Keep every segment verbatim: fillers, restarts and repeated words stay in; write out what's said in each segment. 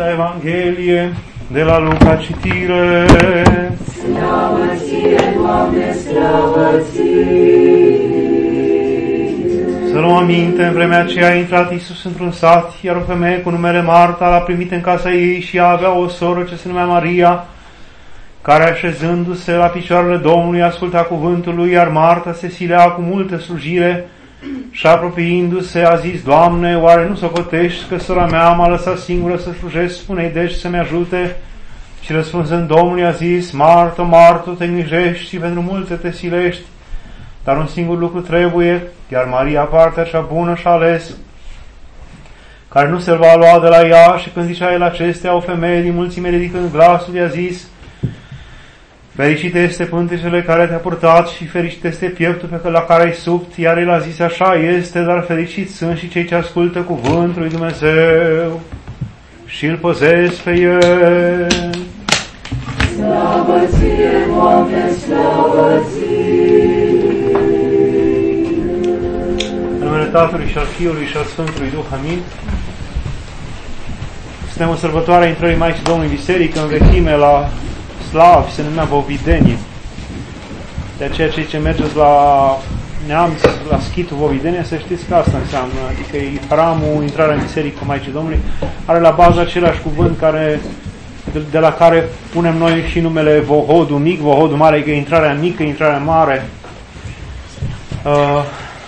Sfânta Evanghelie de la Luca, citire. Slavă ție, Doamne, slavă ție! Să luăm aminte, în vremea aceea a intrat Iisus într-un sat, iar o femeie cu numele Marta l-a primit în casa ei și ea avea o soră ce se numea Maria, care așezându-se la picioarele Domnului asculta cuvântul lui, iar Marta se silea cu multă slujire și apropiindu-se a zis: Doamne, oare nu socotești că sora mea m-a lăsat singură să slujesc? Spune-i deci să-mi ajute. Și răspunzând Domnului a zis: Marta, Marta, te îngrijești și pentru multe te silești, dar un singur lucru trebuie, iar Maria partea cea bună și-a ales, care nu se va lua de la ea. Și când zicea el acestea, o femeie din mulțime ridicând glasul i-a zis: fericit este pântecele care te-a purtat și fericit este pieptul pe la care ai subt. Iar el a zis: așa este, dar fericiți sunt și cei ce ascultă cuvântul lui Dumnezeu și îl păzesc pe el. Slavă ție, Doamne, slavă ție! În numele Tatălui și al Fiului și al Sfântului Duh, amin. Suntem în sărbătoarea intrării Maicii Domnului în biserică, în vechime la Slav, se numea Vovidenie. De aceea cei ce mergeți la Neamț, la schitul Vovidenie, să știți că asta înseamnă, adică e hramul, intrarea în biserică Maicii Domnului, are la bază același cuvânt care, de, de la care punem noi și numele Vohodul mic, Vohodul mare, că e intrarea mică, intrarea mare. Uh,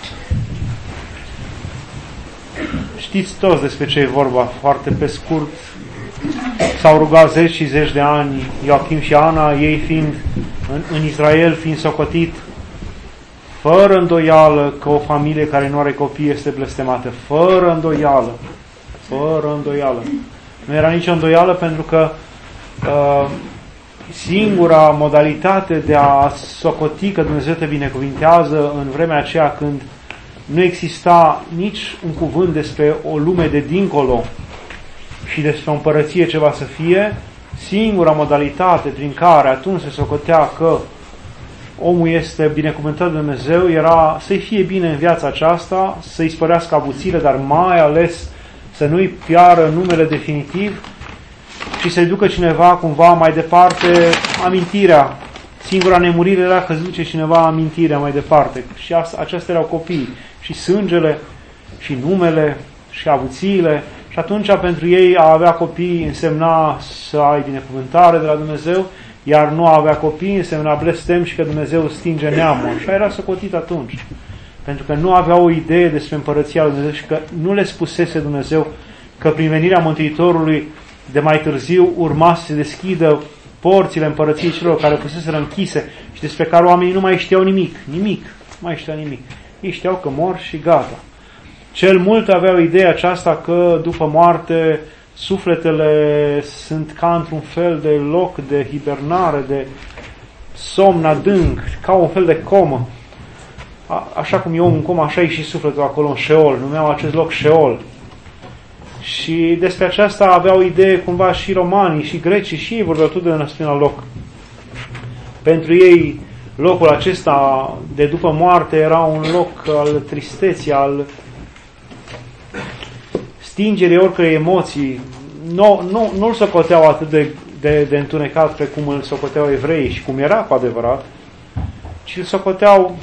știți toți despre ce e vorba, foarte pe scurt. S-au rugat zeci și zeci de ani, Ioachim și Ana, ei fiind în, în Israel, fiind socotit fără îndoială că o familie care nu are copii este blestemată, fără îndoială, fără îndoială. Nu era nicio îndoială, pentru că uh, singura modalitate de a socoti că Dumnezeu te binecuvintează în vremea aceea când nu exista nici un cuvânt despre o lume de dincolo și despre o împărăție ce va să fie, singura modalitate prin care atunci se socotea că omul este binecuvântat de Dumnezeu era să-i fie bine în viața aceasta, să-i spărească avuțile, dar mai ales să nu-i piară numele definitiv și să-i ducă cineva cumva mai departe amintirea. Singura nemurire era că duce cineva amintirea mai departe. Și acestea erau copii. Și sângele, și numele, și avuțiile. Și atunci pentru ei a avea copii însemna să ai binecuvântare de la Dumnezeu, iar nu a avea copii însemna blestem și că Dumnezeu stinge neamul. Așa era socotit atunci. Pentru că nu avea o idee despre împărăția lui Dumnezeu și că nu le spusese Dumnezeu că prin venirea Mântuitorului de mai târziu urma să se deschidă porțile împărăției celor care fuseseră închise și despre care oamenii nu mai știau nimic. Nimic. Nu mai știau nimic. Ei știau că mor și gata. Cel mult aveau ideea aceasta că după moarte sufletele sunt ca într-un fel de loc de hibernare, de somn adânc, ca un fel de comă. A, așa cum e omul în comă, așa e și sufletul acolo în Șeol. Numeau acest loc Șeol. Și despre aceasta aveau idee cumva și romanii, și grecii, și ei vorbeau tot de un asemenea loc. Pentru ei locul acesta de după moarte era un loc al tristeții, al stingerii oricărei emoții. Nu, nu, nu îl socoteau atât de, de, de întunecat precum îl socoteau evreii și cum era cu adevărat, ci îl socoteau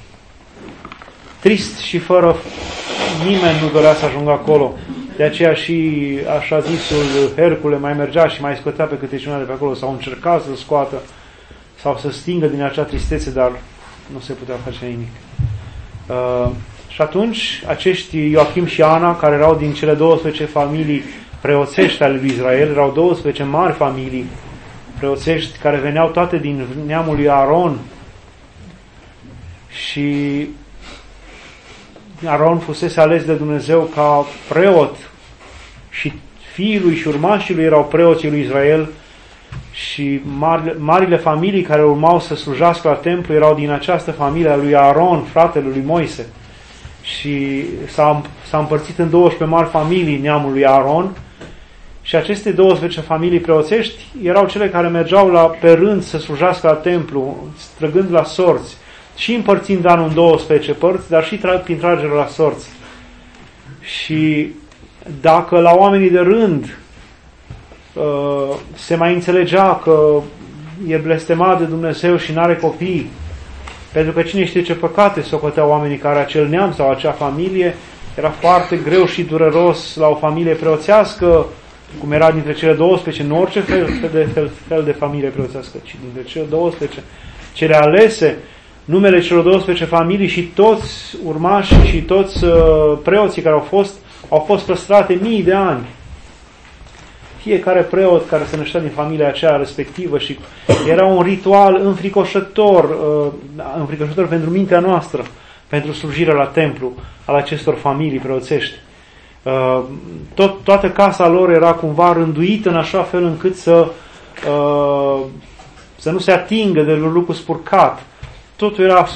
trist și fără nimeni nu dorea să ajungă acolo. De aceea și așa zisul Hercule mai mergea și mai scotea pe câte cineva de pe acolo, sau încerca să scoată sau să stingă din acea tristețe, dar nu se putea face nimic. Uh, și atunci acești Ioachim și Ana, care erau din cele douăsprezece familii preoțești ale lui Israel, erau douăsprezece mari familii preoțești care veneau toate din neamul lui Aron, și Aron fusese ales de Dumnezeu ca preot și fiii lui și urmașii lui erau preoții lui Israel, și marile, marile familii care urmau să slujească la templu erau din această familie a lui Aron, fratele lui Moise. Și s-a, s-a împărțit în douăsprezece mari familii neamul lui Aron, și aceste douăsprezece familii preoțești erau cele care mergeau la, pe rând să slujească la templu, străgând la sorți, și împărțind anul în douăsprezece părți, dar și tra- prin tragere la sorți. Și dacă la oamenii de rând se mai înțelegea că e blestemat de Dumnezeu și n-are copii, pentru că cine știe ce păcate socoteau oamenii care acel neam sau acea familie. Era foarte greu și dureros la o familie preoțească, cum era dintre cele douăsprezece, nu orice fel de, fel, fel de familie preoțească, ci dintre cele douăsprezece, cele alese, numele celor douăsprezece familii și toți urmașii și toți uh, preoții care au fost, au fost păstrate mii de ani. Fiecare preot care se năștea din familia aceea respectivă și era un ritual înfricoșător, uh, înfricoșător pentru mintea noastră, pentru slujirea la templu al acestor familii preoțești. Uh, tot, toată casa lor era cumva rânduită în așa fel încât să, uh, să nu se atingă de lucru spurcat. Totul era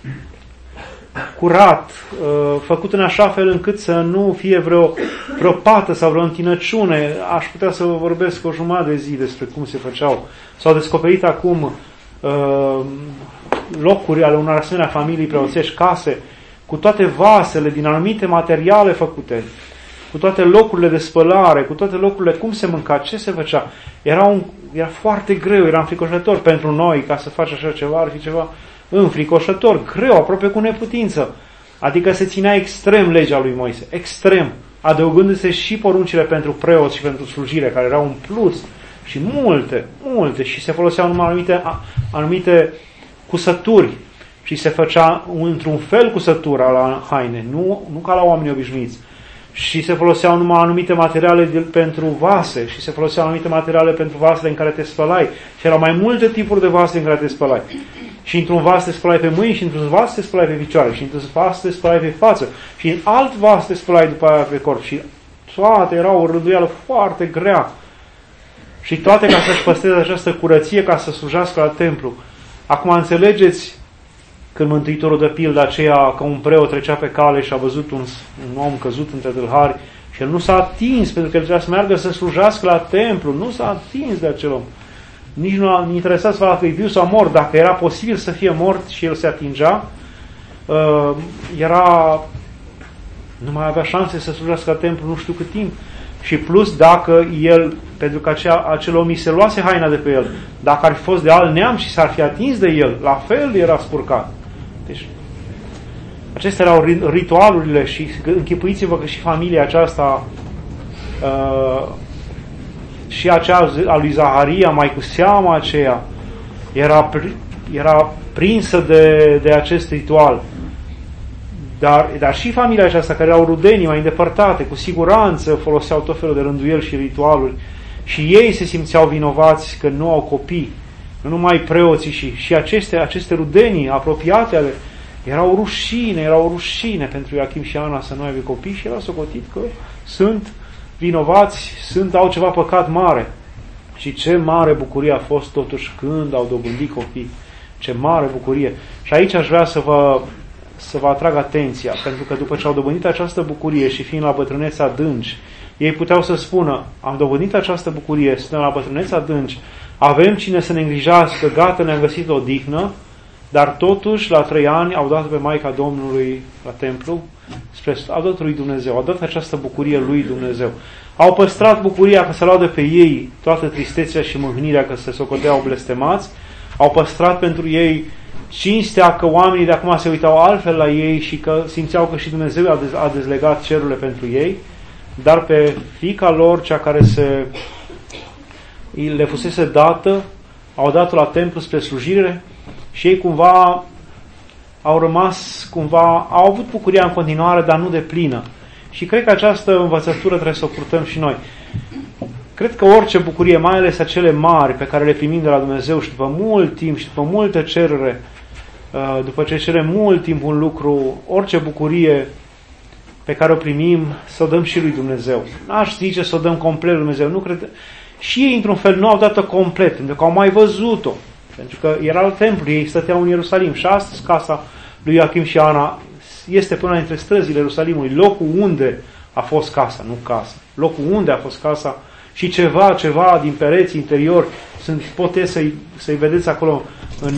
curat, uh, făcut în așa fel încât să nu fie vreo, vreo pată sau vreo întinăciune. Aș putea să vă vorbesc o jumătate de zi despre cum se făceau. S-au descoperit acum uh, locuri ale unor asemenea familii preoțești, case, cu toate vasele din anumite materiale făcute, cu toate locurile de spălare, cu toate locurile, cum se mânca, ce se făcea. Era, un, era foarte greu, era înfricoșător pentru noi, ca să faci așa ceva, ar fi ceva înfricoșător, greu, aproape cu neputință. Adică se ținea extrem legea lui Moise, extrem, adăugându-se și poruncile pentru preoți și pentru slujire, care erau un plus, și multe, multe, și se foloseau numai anumite, anumite cusături și se făcea într-un fel cusătura la haine, nu, nu ca la oamenii obișnuiți. Și se foloseau numai anumite materiale de, pentru vase și se foloseau anumite materiale pentru vasele în care te spălai. Și erau mai multe tipuri de vase în care te spălai. Și într-un vas te spălai pe mâini și într-un vas te spălai pe picioare și într-un vas te spălai pe față și în alt vas te spălai după aia pe corp. Și toate erau o rânduială foarte grea. Și toate ca să-și păstreze această curăție, ca să slujească la templu. Acum înțelegeți când Mântuitorul de pildă aceea, că un preot trecea pe cale și a văzut un, un om căzut între tâlhari și el nu s-a atins, pentru că el trebuia să meargă să slujească la templu, nu s-a atins de acel om. Nici nu a interesat să vadă că e viu sau mort. Dacă era posibil să fie mort și el se atingea, era, nu mai avea șanse să slujească la templu nu știu cât timp. Și plus dacă el, pentru că acea, acel om îi se luase haina de pe el, dacă ar fi fost de alt neam și s-ar fi atins de el, la fel era spurcat. Deci, acestea erau ritualurile și închipuiți-vă că și familia aceasta uh, și acea a lui Zaharia, mai cu seama aceea, era, era prinsă de, de acest ritual. Dar, dar și familia aceasta, care erau rudenii mai îndepărtate, cu siguranță foloseau tot felul de rânduieli și ritualuri. Și ei se simțeau vinovați că nu au copii, nu numai preoții și, și aceste, aceste rudenii apropiate ale, erau rușine, erau rușine pentru Ioachim și Ana să nu aibă copii și era socotit că sunt vinovați, sunt, au ceva păcat mare. Și ce mare bucurie a fost totuși când au dobândit copii. Ce mare bucurie. Și aici aș vrea să vă, să vă atrag atenția, pentru că după ce au dobândit această bucurie și fiind la bătrânețe adânci, ei puteau să spună, am dobândit această bucurie, suntem la bătrânețe adânci, avem cine să ne îngrijească, gata, ne-am găsit o odihnă, dar totuși la trei ani au dat pe Maica Domnului la templu, spre, au dat lui Dumnezeu, au dat această bucurie lui Dumnezeu. Au păstrat bucuria că se luau de pe ei toată tristețea și mâhnirea că se socoteau blestemați, au păstrat pentru ei cinstea că oamenii de acum se uitau altfel la ei și că simțeau că și Dumnezeu a, dez, a dezlegat cerurile pentru ei, dar pe fiica lor, cea care se, le fusese dată, au dat-o la templu spre slujire și ei cumva au rămas, cumva, au avut bucuria în continuare, dar nu de plină. Și cred că această învățătură trebuie să o purtăm și noi. Cred că orice bucurie, mai ales acele mari pe care le primim de la Dumnezeu și după mult timp și după multă cerere, după ce cerem mult timp un lucru, orice bucurie pe care o primim, să o dăm și lui Dumnezeu. N-aș zice să o dăm complet lui Dumnezeu. Nu cred. Și ei, într-un fel, nu au dat-o complet, pentru că au mai văzut-o. Pentru că era al templu, ei stăteau în Ierusalim. Și astăzi casa lui Ioachim și Ana este până dintre străzile Ierusalimului, locul unde a fost casa, nu casa. Locul unde a fost casa și ceva, ceva din pereții interior, sunt, puteți să-i, să-i vedeți acolo în,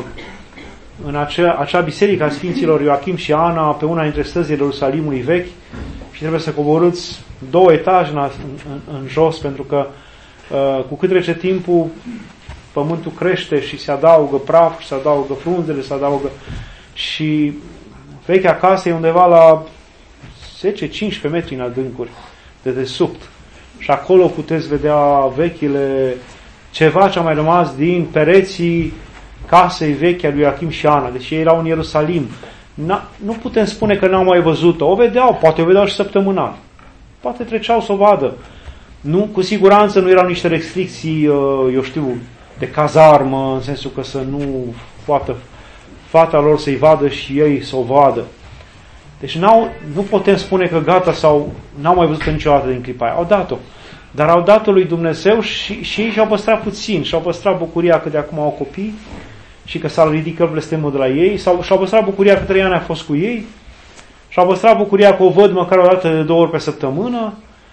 în acea, acea biserică a Sfinților Ioachim și Ana, pe una dintre străzile Ierusalimului vechi, și trebuie să coborâți două etaje în, în, în jos, pentru că cu cât trece timpul, pământul crește și se adaugă praf, și se adaugă frunzele, se adaugă și vechea casă e undeva la zece cincisprezece metri în adâncuri de desubt. Și acolo puteți vedea vechile, ceva ce a mai rămas din pereții casei vechi a lui Ioachim și Ana. Deci ei erau în Ierusalim. Na, nu putem spune că n-au mai văzut-o. O vedeau, poate o vedeau și săptămânal. Poate treceau să o vadă. Nu, cu siguranță nu erau niște restricții, eu știu, de cazarmă, în sensul că să nu poată fata lor să-i vadă și ei să o vadă. Deci n-au, nu putem spune că gata sau n-au mai văzut-o niciodată din clipa aia. Au dat-o. Dar au dat-o lui Dumnezeu și, și ei și-au păstrat puțin. Și-au păstrat bucuria că de acum au copii și că s-a ridicat blestemul de la ei. Sau, și-au păstrat bucuria că trei ani a fost cu ei. Și-au păstrat bucuria că o văd măcar o dată de două ori pe săptămână.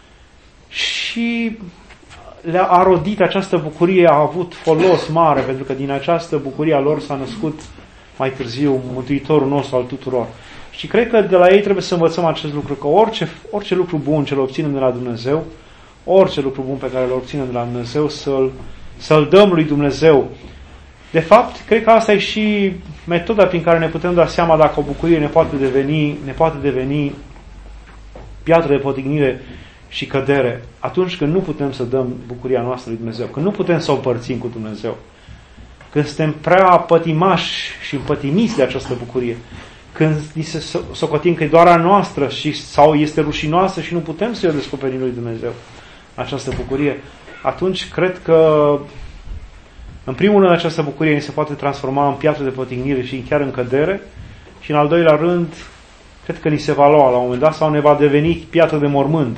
Și le-a rodit această bucurie, a avut folos mare, pentru că din această bucurie a lor s-a născut mai târziu Mântuitorul nostru al tuturor. Și cred că de la ei trebuie să învățăm acest lucru, că orice, orice lucru bun ce îl obținem de la Dumnezeu, orice lucru bun pe care îl obținem de la Dumnezeu, să-l, să-l dăm lui Dumnezeu. De fapt, cred că asta e și metoda prin care ne putem da seama dacă o bucurie ne poate deveni, ne poate deveni piatră de potignire și cădere, atunci când nu putem să dăm bucuria noastră lui Dumnezeu, când nu putem să o împărțim cu Dumnezeu, când suntem prea pătimași și împătimiți de această bucurie, când ni se socotim că e doar a noastră și, sau este rușinoasă și nu putem să o descoperim lui Dumnezeu, această bucurie, atunci cred că în primul rând această bucurie ni se poate transforma în piatră de potignire și chiar în cădere și în al doilea rând cred că ni se va lua la un moment dat sau ne va deveni piatră de mormânt.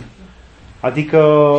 Adică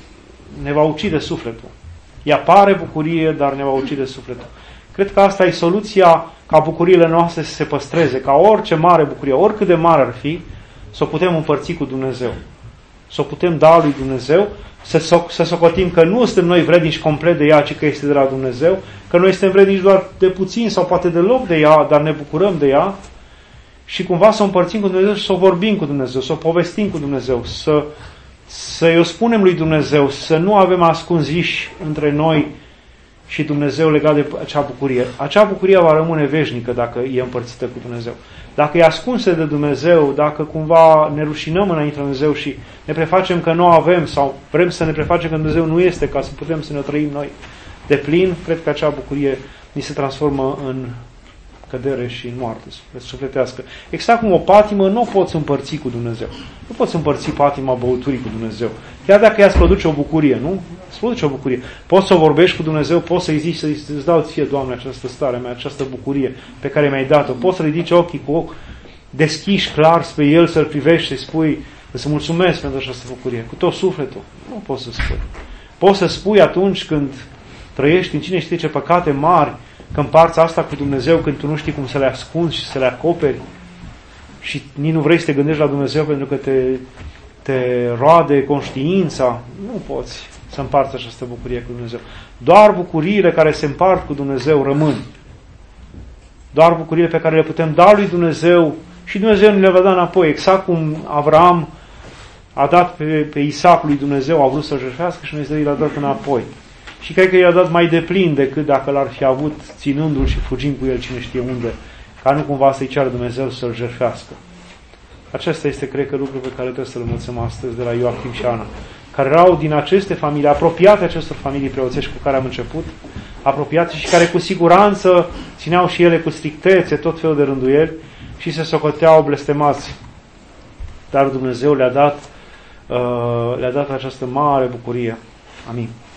ne va ucide sufletul. Ea pare bucurie, dar ne va ucide sufletul. Cred că asta e soluția ca bucuriile noastre să se păstreze, ca orice mare bucurie, oricât de mare ar fi, să o putem împărți cu Dumnezeu. Să o putem da lui Dumnezeu, să, so- să socotim că nu suntem noi vrednici complet de ea, ci că este de la Dumnezeu, că noi suntem vrednici doar de puțin sau poate deloc de ea, dar ne bucurăm de ea și cumva să o împărțim cu Dumnezeu și să o vorbim cu Dumnezeu, să o povestim cu Dumnezeu, să Să-i o spunem lui Dumnezeu, să nu avem ascunziși între noi și Dumnezeu legat de acea bucurie. Acea bucurie va rămâne veșnică dacă e împărțită cu Dumnezeu. Dacă e ascunsă de Dumnezeu, dacă cumva ne rușinăm înainte de Dumnezeu și ne prefacem că nu avem sau vrem să ne prefacem că Dumnezeu nu este ca să putem să ne trăim noi de plin, cred că acea bucurie ni se transformă în cădere și în moarte sufletească. Exact cum o patimă nu o poți împărți cu Dumnezeu. Nu poți împărți patima băuturii cu Dumnezeu. Chiar dacă ea îți produce o bucurie, nu? Îți produce o bucurie. Poți să o vorbești cu Dumnezeu, poți să-i zici, să-ți dau ție, Doamne, această stare mea, această bucurie pe care mi-ai dat-o. Poți să ridici ochii cu ochi deschiși clar spre El, să-L privești și să spui, să mulțumesc pentru această bucurie. Cu tot sufletul. Nu poți să spui. Poți să spui atunci când trăiești în cine știe ce păcate mari, că împarți asta cu Dumnezeu când tu nu știi cum să le ascunzi și să le acoperi și nici nu vrei să te gândești la Dumnezeu pentru că te, te roade conștiința, nu poți să împarți această bucurie cu Dumnezeu. Doar bucuriile care se împart cu Dumnezeu rămân. Doar bucuriile pe care le putem da lui Dumnezeu și Dumnezeu ne le va da înapoi. Exact cum Avraam a dat pe, pe Isaac lui Dumnezeu, a vrut să-l jertfească și Dumnezeu l-a dat înapoi. Și cred că i-a dat mai deplin decât dacă l-ar fi avut ținându-l și fugind cu el cine știe unde, ca nu cumva să-i ceară Dumnezeu să-l jertfească. Acesta este, cred că, lucrul pe care trebuie să-l învățăm astăzi de la Ioachim și Ana, care erau din aceste familii, apropiate acestor familii preoțești cu care am început, apropiate și care cu siguranță țineau și ele cu strictețe tot felul de rânduieli și se socoteau blestemați. Dar Dumnezeu le-a dat, uh, le-a dat această mare bucurie. Amin.